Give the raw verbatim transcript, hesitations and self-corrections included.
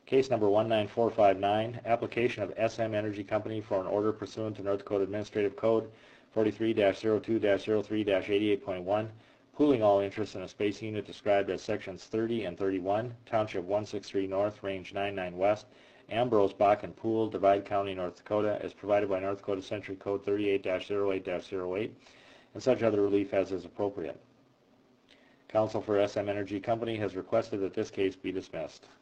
Case number one nine four five nine, application of S M Energy Company for an order pursuant to North Dakota Administrative Code forty-three dash zero two dash zero three dash eighty-eight point one, pooling all interests in a space unit described as sections thirty and thirty-one, Township one sixty-three North, Range ninety-nine West, Ambrose Bakken Pool, Divide County, North Dakota, as provided by North Dakota Century Code thirty-eight dash zero eight dash zero eight, and such other relief as is appropriate. Counsel for S M Energy Company has requested that this case be dismissed.